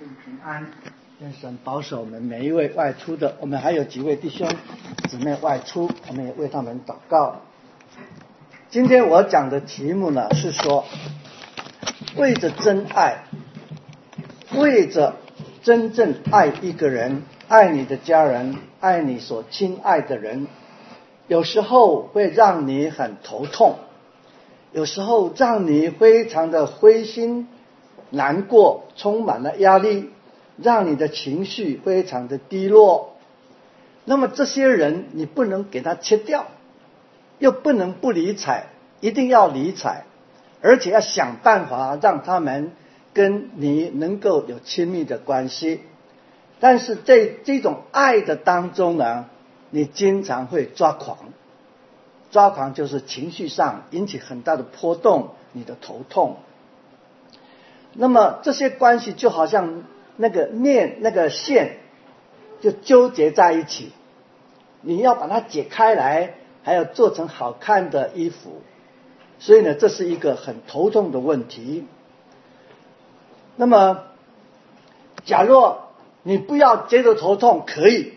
平安，愿神保守我们每一位外出的。我们还有几位弟兄姊妹外出，我们也为他们祷告。今天我讲的题目呢是说，为着真爱，为着真正爱一个人，爱你的家人，爱你所亲爱的人，有时候会让你很头痛，有时候让你非常的灰心难过，充满了压力，让你的情绪非常的低落。那么这些人你不能给他切掉，又不能不理睬，一定要理睬，而且要想办法让他们跟你能够有亲密的关系。但是在这种爱的当中呢，你经常会抓狂。抓狂就是情绪上引起很大的波动，你的头痛。那么这些关系就好像那个面那个线就纠结在一起，你要把它解开来，还要做成好看的衣服，所以呢这是一个很头痛的问题。那么假若你不要觉得头痛，可以，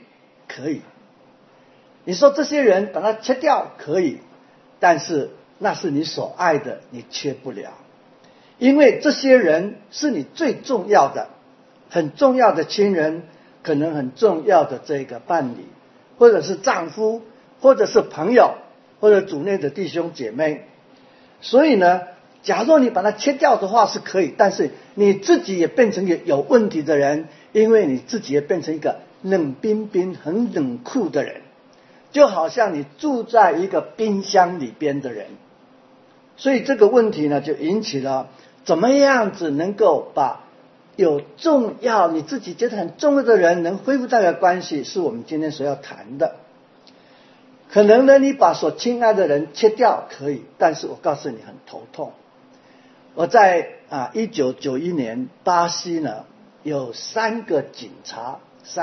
你说这些人把它切掉可以，但是那是你所爱的，你切不了，因为这些人是你最重要的，很重要的亲人，可能很重要的这个伴侣，或者是丈夫，或者是朋友，或者主内的弟兄姐妹。所以呢，假若你把它切掉的话是可以，但是你自己也变成有问题的人，因为你自己也变成一个冷冰冰很冷酷的人，就好像你住在一个冰箱里边的人。所以这个问题呢，就引起了怎么样子能够把有重要你自己觉得很重要的人能恢复这个关系，是我们今天所要谈的。可能呢你把所亲爱的人切掉可以，但是我告诉你很头痛。我在1991年巴西呢有三个警察，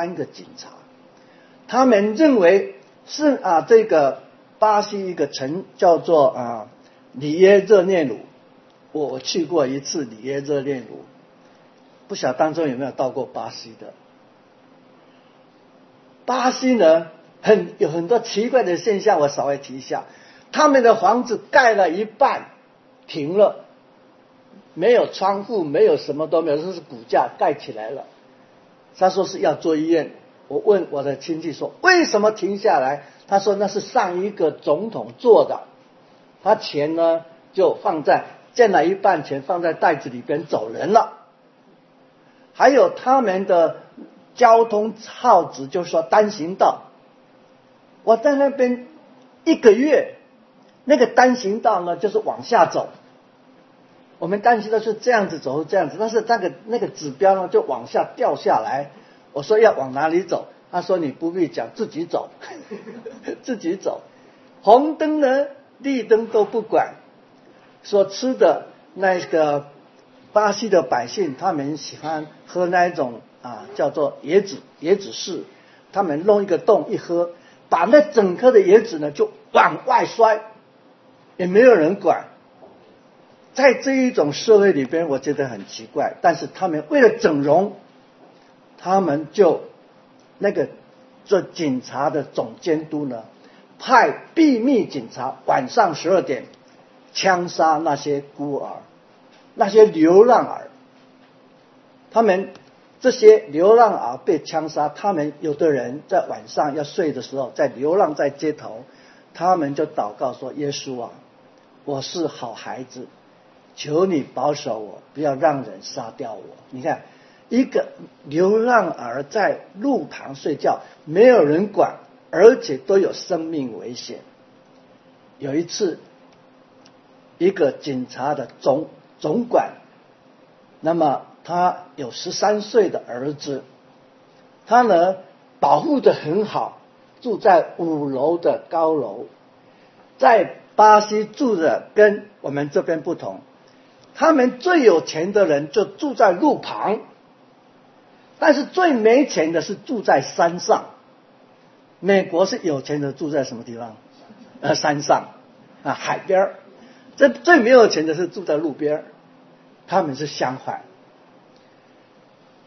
他们认为是这个巴西一个城叫做里耶热内卢，我去过一次里耶热内卢，不晓得当中有没有到过巴西的。巴西呢有很多奇怪的现象，我稍微提一下。他们的房子盖了一半停了，没有窗户，没有什么都没有，这是骨架盖起来了。他说是要做医院，我问我的亲戚说为什么停下来，他说那是上一个总统做的，他钱呢就建了一半钱放在袋子里边走人了。还有他们的交通号志就是说单行道，我在那边1个月，那个单行道呢就是往下走，我们单行道是这样子走这样子，但是那个指标呢就往下掉下来。我说要往哪里走，他说你不必讲，自己走自己走。红灯呢绿灯都不管。所吃的那个巴西的百姓，他们喜欢喝那一种叫做椰子汁，他们弄一个洞一喝，把那整颗的椰子呢就往外摔，也没有人管。在这一种社会里边，我觉得很奇怪，但是他们为了整容，他们就做警察的总监督呢，派秘密警察晚上12点枪杀那些孤儿，那些流浪儿。他们这些流浪儿被枪杀，他们有的人在晚上要睡的时候，在流浪在街头，他们就祷告说，耶稣啊，我是好孩子，求你保守我，不要让人杀掉我。你看一个流浪儿在路旁睡觉，没有人管，而且都有生命危险。有一次一个警察的总管，那么他有13岁的儿子，他呢保护得很好，住在5楼的高楼。在巴西住的跟我们这边不同，他们最有钱的人就住在路旁，但是最没钱的是住在山上。美国是有钱的住在什么地方？山上海边。这最没有钱的是住在路边，他们是相反。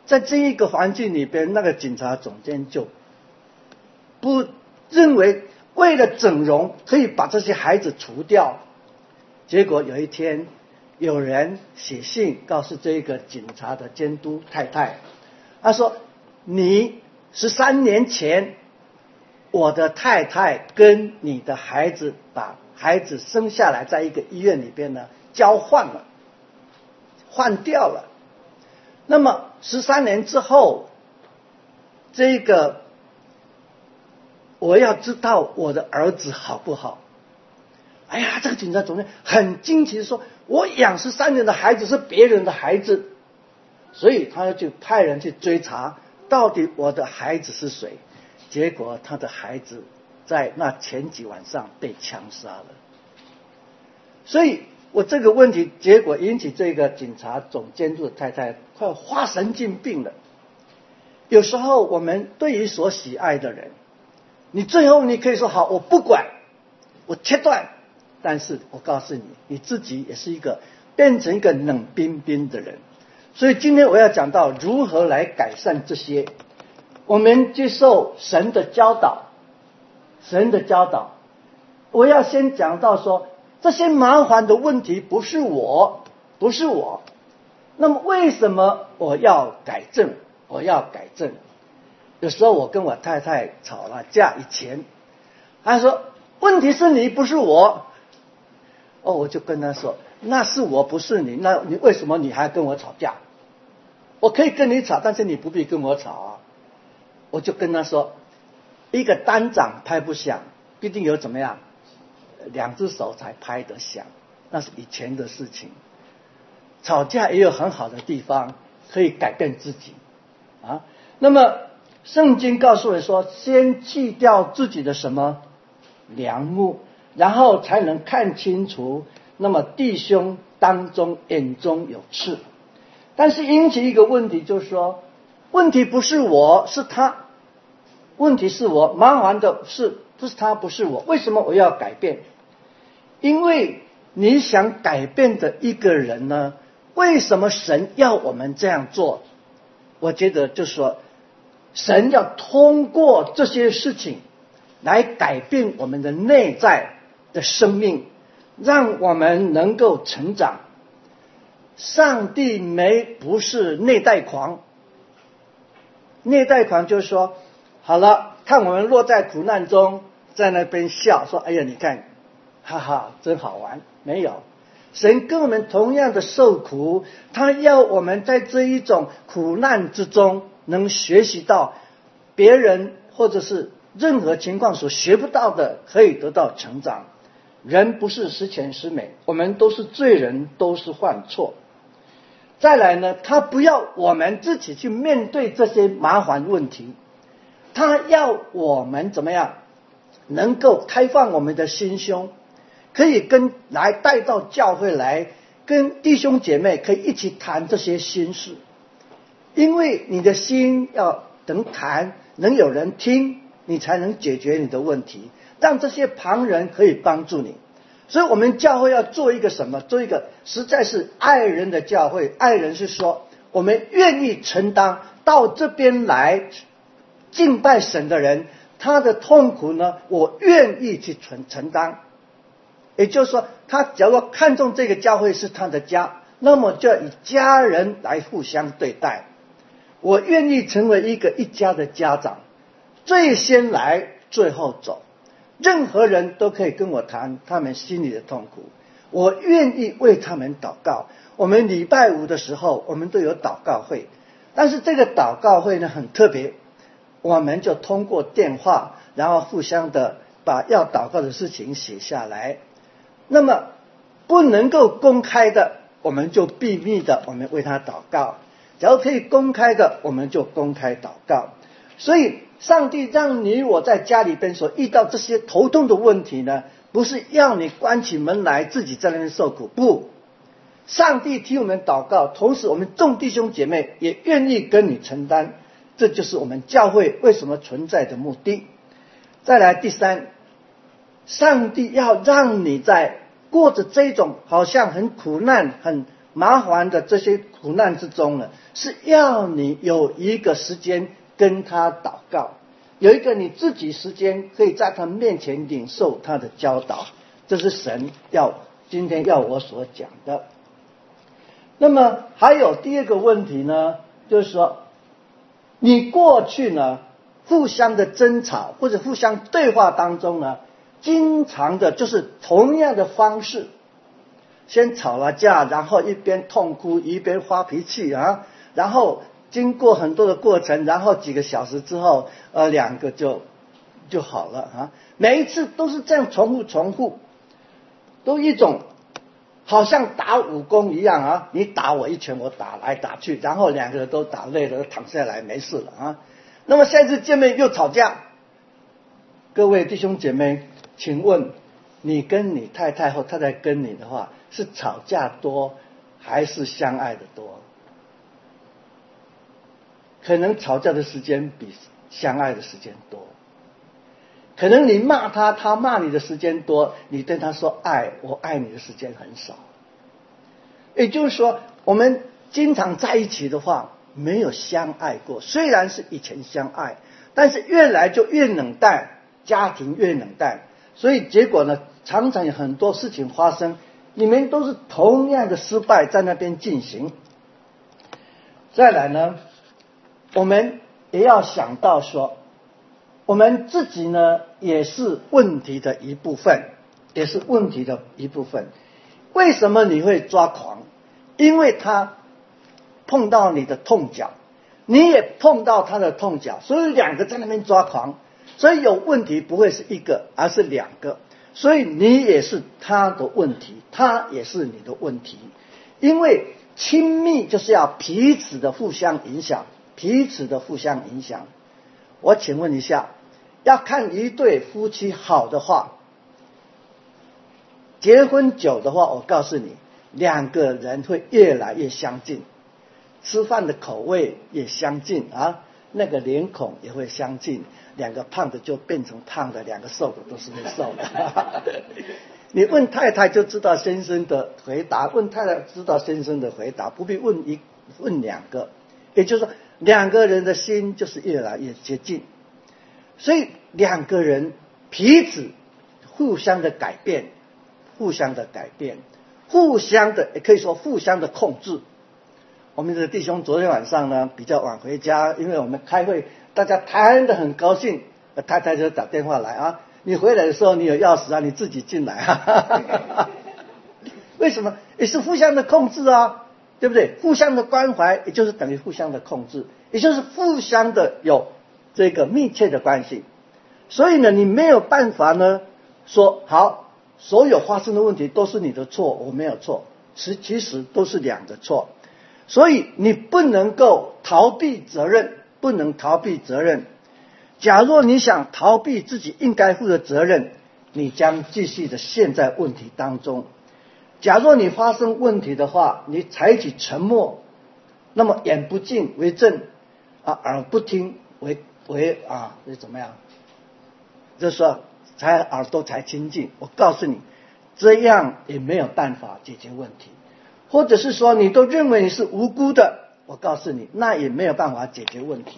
在这一个环境里边，那个警察总监就不认为为了整容可以把这些孩子除掉。结果有一天有人写信告诉这个警察的监督太太，他说你13年前我的太太跟你的孩子把孩子生下来，在一个医院里边呢交换了，换掉了。那么13年之后，这个我要知道我的儿子好不好。哎呀，这个警察总监很惊奇地说，我养13年的孩子是别人的孩子，所以他就派人去追查到底我的孩子是谁。结果他的孩子在那前几晚上被枪杀了。所以我这个问题结果引起这个警察总监督的太太快发神经病了。有时候我们对于所喜爱的人，你最后你可以说好，我不管，我切断，但是我告诉你，你自己也是变成一个冷冰冰的人。所以今天我要讲到如何来改善这些。我们接受神的教导，我要先讲到说，这些麻烦的问题不是我，那么为什么我要改正？有时候我跟我太太吵了架以前，她说问题是你不是我。我就跟她说，那是我不是你，那你为什么你还跟我吵架？我可以跟你吵，但是你不必跟我吵啊。我就跟他说，一个单掌拍不响，必定有怎么样，2只手才拍得响，那是以前的事情。吵架也有很好的地方，可以改变自己啊。那么圣经告诉我说，先弃掉自己的什么梁木，然后才能看清楚那么弟兄当中眼中有刺。但是引起一个问题，就是说问题不是我，是他。问题是我，麻烦的是他，不是我。为什么我要改变？因为你想改变的一个人呢，为什么神要我们这样做？我觉得就是说，神要通过这些事情来改变我们的内在的生命，让我们能够成长。上帝不是内在狂，内在狂就是说，好了，看我们落在苦难中，在那边笑说，哎呀你看，哈哈真好玩。没有，神跟我们同样的受苦，他要我们在这一种苦难之中能学习到别人或者是任何情况所学不到的，可以得到成长。人不是十全十美，我们都是罪人，都是犯错。再来呢，他不要我们自己去面对这些麻烦问题，他要我们怎么样能够开放我们的心胸，可以来带到教会来，跟弟兄姐妹可以一起谈这些心事。因为你的心要能谈，能有人听，你才能解决你的问题，让这些旁人可以帮助你。所以我们教会要做一个什么？做一个实在是爱人的教会。爱人是说，我们愿意承担到这边来敬拜神的人，他的痛苦呢，我愿意去承担。也就是说，他假如看重这个教会是他的家，那么就要以家人来互相对待。我愿意成为一家的家长，最先来最后走。任何人都可以跟我谈他们心里的痛苦，我愿意为他们祷告。我们礼拜5的时候，我们都有祷告会，但是这个祷告会呢很特别，我们就通过电话，然后互相的把要祷告的事情写下来。那么不能够公开的，我们就秘密的，我们为他祷告；假如可以公开的，我们就公开祷告。所以上帝让你我在家里边所遇到这些头痛的问题呢，不是要你关起门来自己在那边受苦，不，上帝替我们祷告，同时我们众弟兄姐妹也愿意跟你承担，这就是我们教会为什么存在的目的。再来第三，上帝要让你在过着这种好像很苦难很麻烦的这些苦难之中呢，是要你有一个时间跟他祷告，有一个你自己时间可以在他面前领受他的教导。这是神今天要我所讲的。那么还有第二个问题呢，就是说你过去呢互相的争吵或者互相对话当中呢，经常的就是同样的方式，先吵了架，然后一边痛哭一边发脾气啊，然后经过很多的过程，然后几个小时之后两个就好了啊。每一次都是这样重复，都一种好像打武功一样啊，你打我一拳，我打来打去，然后两个人都打累了，躺下来没事了啊。那么下次见面又吵架，各位弟兄姐妹，请问你跟你太太或太太跟你的话，是吵架多还是相爱的多？可能吵架的时间比相爱的时间多。可能你骂他，他骂你的时间多，你对他说我爱你的时间很少。也就是说，我们经常在一起的话，没有相爱过。虽然是以前相爱，但是越来就越冷淡，家庭越冷淡，所以结果呢，常常有很多事情发生，你们都是同样的失败在那边进行。再来呢，我们也要想到说，我们自己呢也是问题的一部分，为什么你会抓狂？因为他碰到你的痛脚，你也碰到他的痛脚，所以两个在那边抓狂。所以有问题不会是一个，而是两个。所以你也是他的问题，他也是你的问题。因为亲密就是要彼此的互相影响。我请问一下，要看一对夫妻好的话，结婚久的话，我告诉你，两个人会越来越相近，吃饭的口味也相近啊，那个脸孔也会相近，两个胖的就变成胖的，两个瘦的都是会瘦的。你问太太就知道先生的回答，问太太知道先生的回答，不必问两个。也就是说，两个人的心就是越来越接近，所以两个人彼此互相的改变，也可以说互相的控制。我们的弟兄昨天晚上呢比较晚回家，因为我们开会，大家谈得很高兴，太太就打电话来啊，你回来的时候你有钥匙啊，你自己进来啊。为什么？也是互相的控制啊，对不对？互相的关怀，也就是等于互相的控制，也就是互相的有这个密切的关系。所以呢，你没有办法呢说好，所有发生的问题都是你的错，我没有错，其实都是两个错。所以你不能够逃避责任，假若你想逃避自己应该负的责任，你将继续的陷在问题当中。假若你发生问题的话，你采取沉默，那么眼不见为正啊，耳不听为怎么样？就是说耳朵才清净。我告诉你，这样也没有办法解决问题。或者是说你都认为你是无辜的，我告诉你，那也没有办法解决问题。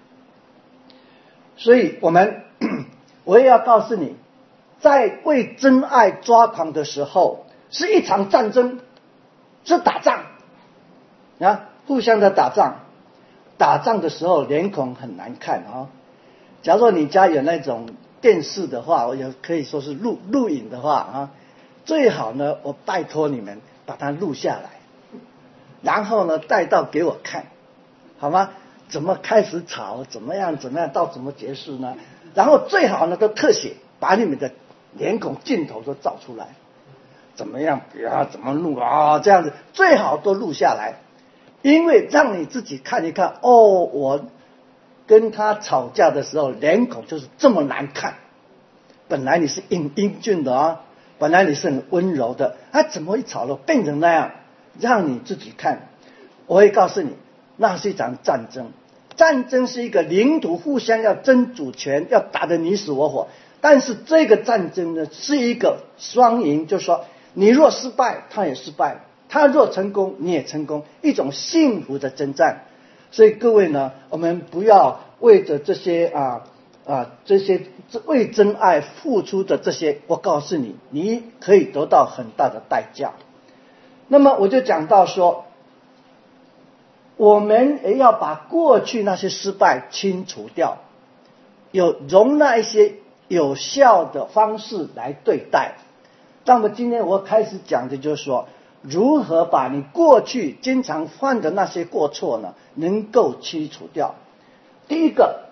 所以我也要告诉你，在为真爱抓狂的时候，是一场战争，是打仗啊，互相的打仗。打仗的时候脸孔很难看啊。假如你家有那种电视的话，也可以说是录影的话啊，最好呢，我拜托你们把它录下来，然后呢带到给我看，好吗？怎么开始吵，怎么样到怎么结束呢？然后最好呢都特写，把你们的脸孔镜头都照出来，怎么样怎么录啊，这样子最好都录下来，因为让你自己看一看，我跟他吵架的时候脸孔就是这么难看，本来你是英俊的啊，本来你是很温柔的，怎么一吵了变成那样？让你自己看。我会告诉你，那是一场战争。战争是一个领土互相要争主权，要打得你死我活。但是这个战争呢，是一个双赢，就是说你若失败，他也失败； 他若成功，你也成功，一种幸福的征战。所以各位呢，我们不要为着这些这些为真爱付出的这些，我告诉你，你可以得到很大的代价。那么我就讲到说，我们也要把过去那些失败清除掉，有容纳一些有效的方式来对待。那么今天我开始讲的就是说，如何把你过去经常犯的那些过错呢，能够清除掉。第一个，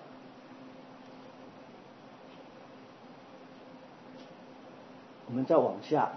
我们再往下，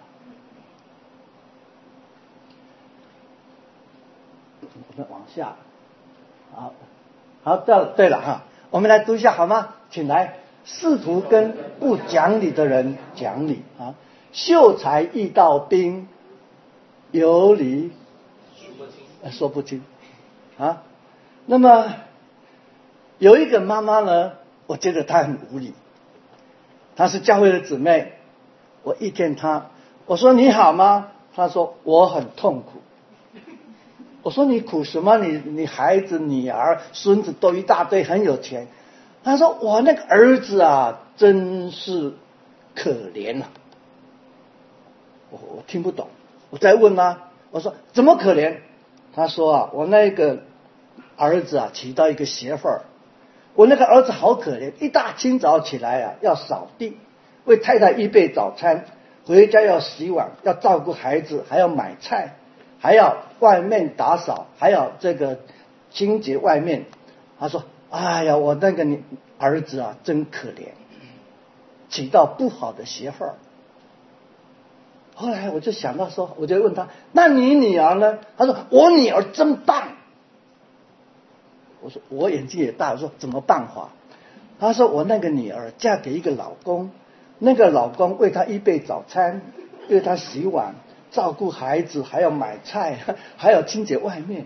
好，对了哈，我们来读一下好吗？请来，试图跟不讲理的人讲理啊，秀才遇到兵，有理说不清啊。那么有一个妈妈呢，我觉得她很无理，她是教会的姊妹，我遇见她，我说你好吗？她说我很痛苦。我说你苦什么？你孩子、女儿、孙子都一大堆，很有钱。她说我那个儿子啊，真是可怜啊。我听不懂，我再问她，我说怎么可怜？她说啊，我那个儿子啊娶到一个媳妇儿，我那个儿子好可怜，一大清早起来啊要扫地，为太太预备早餐，回家要洗碗，要照顾孩子，还要买菜，还要外面打扫，还要这个清洁外面。他说哎呀，我那个儿子啊真可怜，娶到不好的媳妇儿。后来我就想到说，我就问他，那你女儿呢？他说我女儿真棒。我说我眼睛也大，我说怎么办法？他说我那个女儿嫁给一个老公，那个老公为她预备早餐，为她洗碗，照顾孩子，还要买菜，还要清洁外面。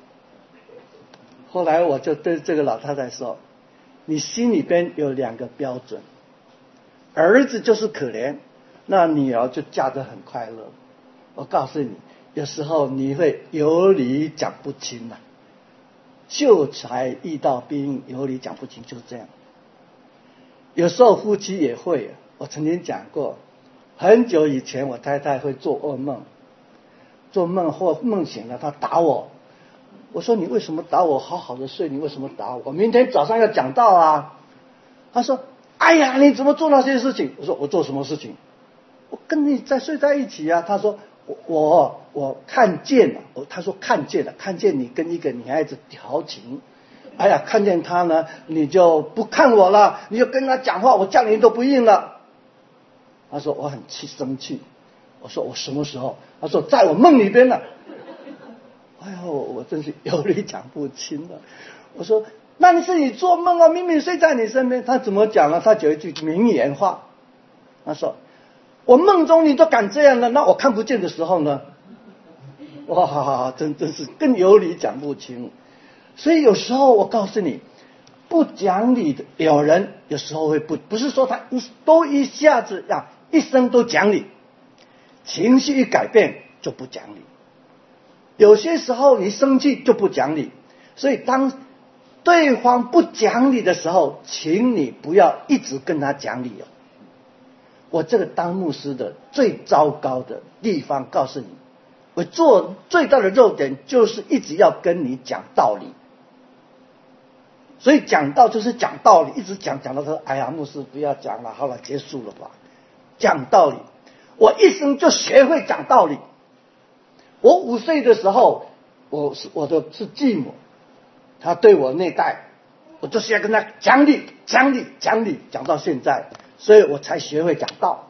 后来我就对这个老太太说，你心里边有两个标准，儿子就是可怜，那女儿就嫁得很快乐。我告诉你，有时候你会有理讲不清啊，秀才遇到兵，有理讲不清，就是这样。有时候夫妻也会，我曾经讲过，很久以前我太太会做噩梦，做梦或梦醒了，她打我。我说你为什么打我？好好的睡，你为什么打我？明天早上要讲道啊。她说哎呀，你怎么做那些事情？我说我做什么事情？我跟你睡在一起啊。她说我看见了。她说看见了，看见你跟一个女孩子调情。哎呀，看见她呢，你就不看我了，你就跟她讲话，我叫你都不应了。她说我很生气。我说我什么时候？她说在我梦里边了。哎呦，我真是有理讲不清了。我说那是你做梦啊，明明睡在你身边。他怎么讲呢？他讲一句名言话，他说我梦中你都敢这样了，那我看不见的时候呢？哇，真是更有理讲不清。所以有时候我告诉你，不讲理的有人有时候会不是说他一下子一生都讲理，情绪一改变就不讲理。有些时候你生气就不讲理，所以当对方不讲理的时候，请你不要一直跟他讲理哦。我这个当牧师的最糟糕的地方，告诉你，我做最大的弱点就是一直要跟你讲道理。所以讲道就是讲道理，一直讲到说，哎呀，牧师不要讲了，好了，结束了吧。讲道理，我一生就学会讲道理。我5岁的时候，我的是继母，她对我那代，我就是要跟她讲理，讲到现在，所以我才学会讲道。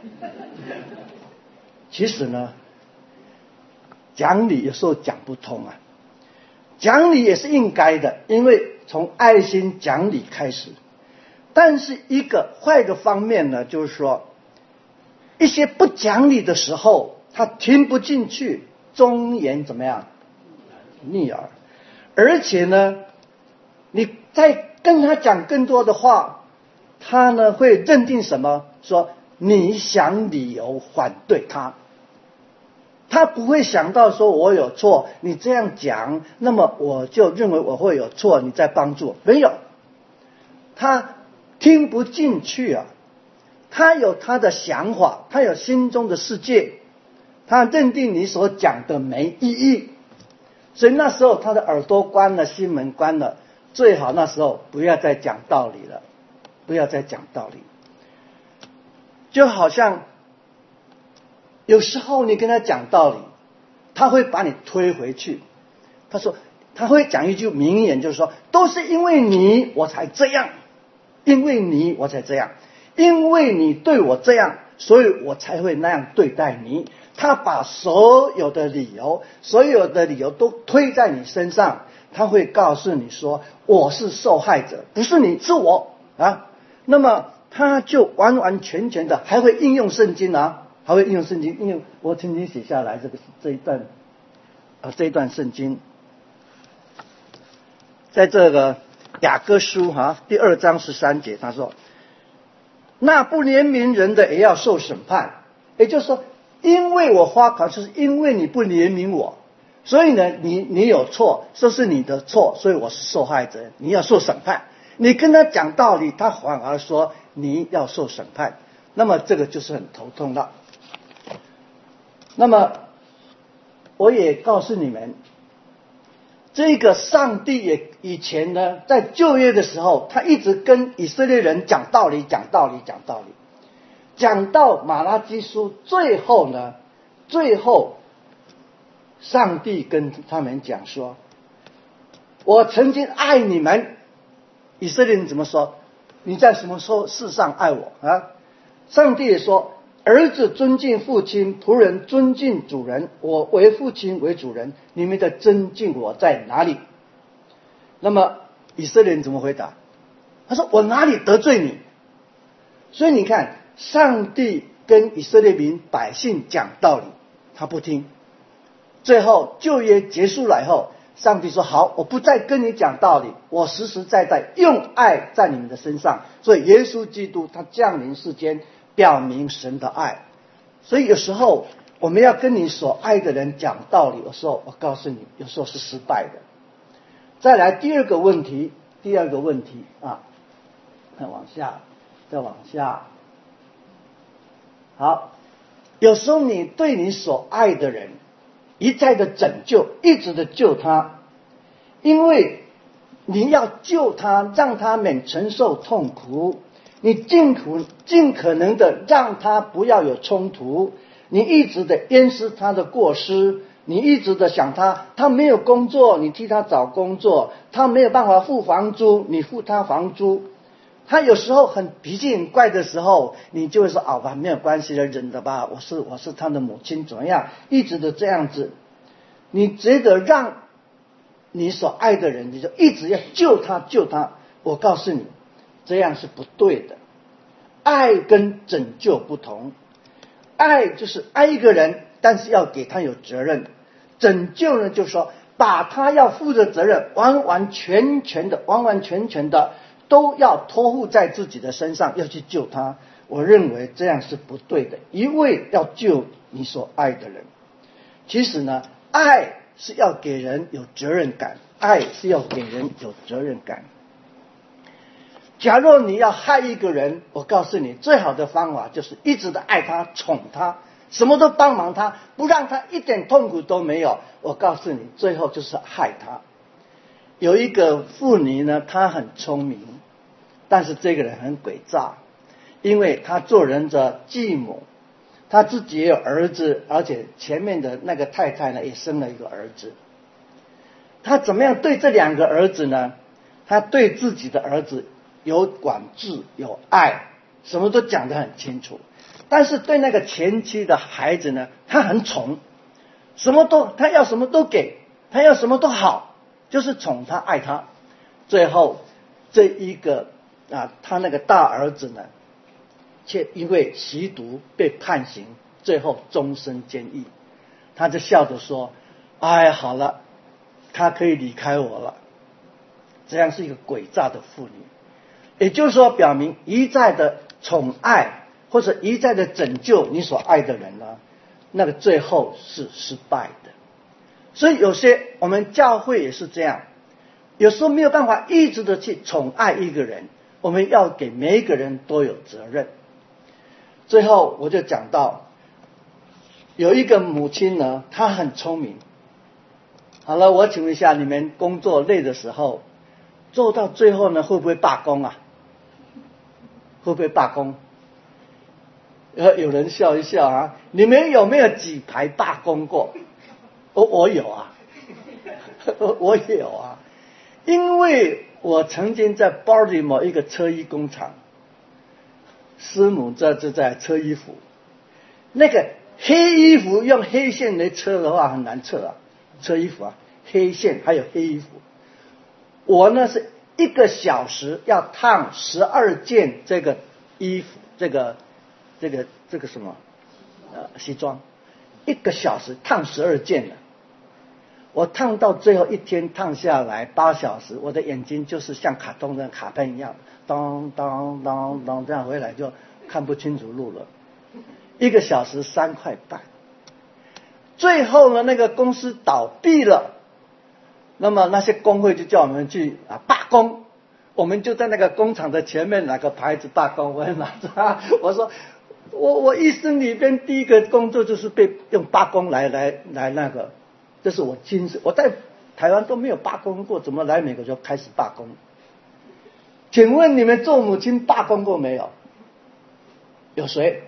其实呢，讲理有时候讲不通啊，讲理也是应该的，因为从爱心讲理开始。但是一个坏的方面呢，就是说一些不讲理的时候，他听不进去，忠言怎么样？逆耳。而且呢，你再跟他讲更多的话，他呢会认定什么？说你想理由反对他， 他不会想到说我有错，你这样讲，那么我就认为我会有错，你在帮助我。没有，他听不进去啊，他有他的想法，他有心中的世界，他认定你所讲的没意义，所以那时候他的耳朵关了，心门关了，最好那时候不要再讲道理了，不要再讲道理。就好像有时候你跟他讲道理，他会把你推回去。他会讲一句名言，就是说，都是因为你我才这样，因为你我才这样，因为你对我这样，所以我才会那样对待你。他把所有的理由都推在你身上，他会告诉你说，我是受害者，不是你，是我啊。那么他就完完全全的还会应用圣经啊，还会应用圣经，因为我曾经写下来这一段圣经，在这个雅各书第2章13节，他说，那不怜悯人的也要受审判。也就是说，因为我发狂，就是因为你不怜悯我，所以呢，你有错，这是你的错，所以我是受害者，你要受审判。你跟他讲道理，他反而说你要受审判，那么这个就是很头痛了。那么我也告诉你们，这个上帝也以前呢，在旧约的时候，他一直跟以色列人讲道理，讲到马拉基书最后上帝跟他们讲说，我曾经爱你们。以色列人怎么说？你在什么事上爱我啊？上帝也说，儿子尊敬父亲，仆人尊敬主人，我为父亲为主人，你们的尊敬我在哪里？那么以色列人怎么回答？他说，我哪里得罪你？所以你看，上帝跟以色列民百姓讲道理，他不听。最后旧约结束了以后，上帝说，好，我不再跟你讲道理，我实实在在用爱在你们的身上。所以耶稣基督他降临世间，表明神的爱。所以有时候我们要跟你所爱的人讲道理，有时候我告诉你，有时候是失败的。再来第二个问题啊，再往下。好，有时候你对你所爱的人一再的拯救，一直的救他，因为你要救他，让他免承受痛苦，你尽可能的让他不要有冲突，你一直的掩饰他的过失，你一直的想他没有工作，你替他找工作，他没有办法付房租，你付他房租，他有时候脾气很怪的时候，你就会说，吧，没有关系的，忍的吧，我是他的母亲，怎么样，一直的这样子。你觉得让你所爱的人，你就一直要救他，我告诉你，这样是不对的。爱跟拯救不同，爱就是爱一个人，但是要给他有责任。拯救呢，就是说把他要负的责任完完全全的都要托付在自己的身上，要去救他。我认为这样是不对的，一味要救你所爱的人。其实呢，爱是要给人有责任感，假若你要害一个人，我告诉你，最好的方法就是一直的爱他，宠他，什么都帮忙他，不让他一点痛苦都没有。我告诉你，最后就是害他。有一个妇女呢，她很聪明，但是这个人很诡诈，因为他做人的继母，他自己也有儿子，而且前面的那个太太呢也生了一个儿子。他怎么样对这两个儿子呢？他对自己的儿子有管制，有爱，什么都讲得很清楚。但是对那个前妻的孩子呢，他很宠，他要什么都给，他要什么都好，就是宠他，爱他。最后这一个他那个大儿子呢，却因为吸毒被判刑，最后终身监狱。他就笑着说，好了，他可以离开我了。这样是一个诡诈的妇女，也就是说表明一再的宠爱或者一再的拯救你所爱的人呢， 那个最后是失败的。所以有些我们教会也是这样，有时候没有办法一直的去宠爱一个人，我们要给每一个人都有责任。最后我就讲到有一个母亲呢，她很聪明。好了，我请问一下，你们工作累的时候做到最后呢，会不会罢工啊？会不会罢工？有人笑一笑啊，你们有没有几排罢工过？我有啊，我也有啊，因为我曾经在 Baltimore 一个车衣工厂，师母这就在车衣服，那个黑衣服用黑线来车的话很难测啊，车衣服啊，黑线还有黑衣服，我呢是1个小时要烫12件这个衣服，这个什么西装，1个小时烫12件的。我烫到最后一天烫下来8小时，我的眼睛就是像卡通的卡片一样，当当当当这样回来就看不清楚路了。1个小时3块半，最后呢那个公司倒闭了，那么那些工会就叫我们去罢工，我们就在那个工厂的前面拿个牌子罢工，我拿着我说我一生里边第一个工作就是被用罢工来那个。这是我亲身，我在台湾都没有罢工过，怎么来美国就开始罢工？请问你们做母亲罢工过没有？有谁？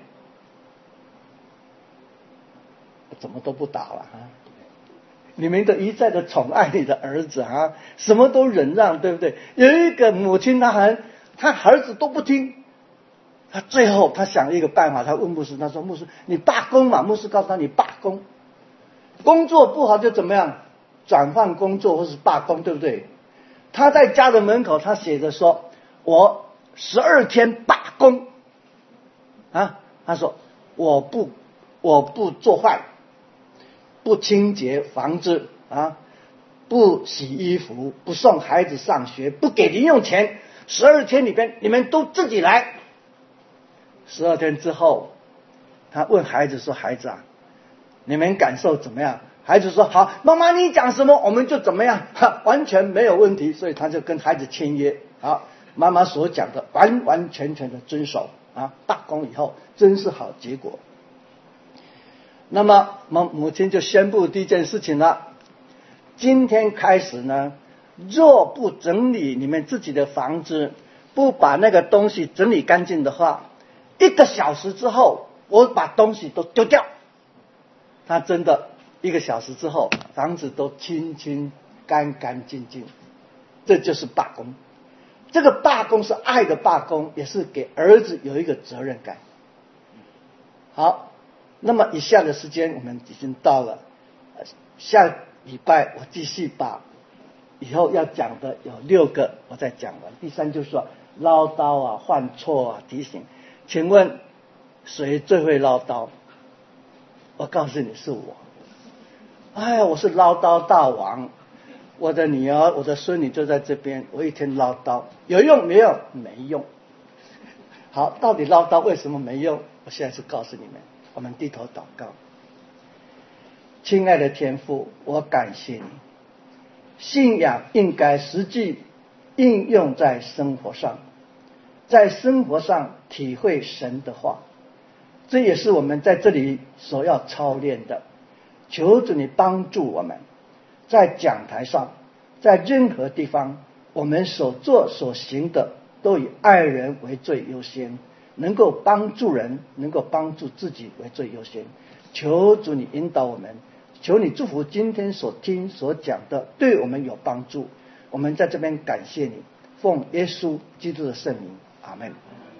怎么都不打了啊？你们都一再的宠爱你的儿子啊，什么都忍让，对不对？有一个母亲，他儿子都不听，他最后他想一个办法，他问牧师，他说牧师你罢工嘛？牧师告诉他你罢工。工作不好就怎么样，转换工作或是罢工，对不对？他在家的门口他写着说我12天罢工啊，他说我不做饭，不清洁房子啊，不洗衣服，不送孩子上学，不给零用钱，12天里边你们都自己来。12天之后他问孩子说孩子啊，你们感受怎么样？孩子说好，妈妈你讲什么我们就怎么样，完全没有问题。所以他就跟孩子签约，好，妈妈所讲的完完全全的遵守啊。罢工以后真是好结果。那么母亲就宣布第一件事情了，今天开始呢，若不整理你们自己的房子，不把那个东西整理干净的话，1个小时之后我把东西都丢掉。他真的1个小时之后房子都清清干干净净。这就是罢工。这个罢工是爱的罢工，也是给儿子有一个责任感。好，那么以下的时间我们已经到了，下礼拜我继续把以后要讲的有6个我再讲完。第3就是说唠叨啊，犯错啊，提醒。请问谁最会唠叨？我告诉你是我。哎呀，我是唠叨大王，我的女儿我的孙女就在这边，我一天唠叨有用没有？没用。好，到底唠叨为什么没用？我现在是告诉你们。我们低头祷告。亲爱的天父，我感谢你，信仰应该实际应用在生活上，在生活上体会神的话，这也是我们在这里所要操练的。求主你帮助我们，在讲台上，在任何地方，我们所做所行的都以爱人为最优先，能够帮助人，能够帮助自己为最优先。求主你引导我们，求你祝福今天所听所讲的对我们有帮助。我们在这边感谢你，奉耶稣基督的圣名，阿们。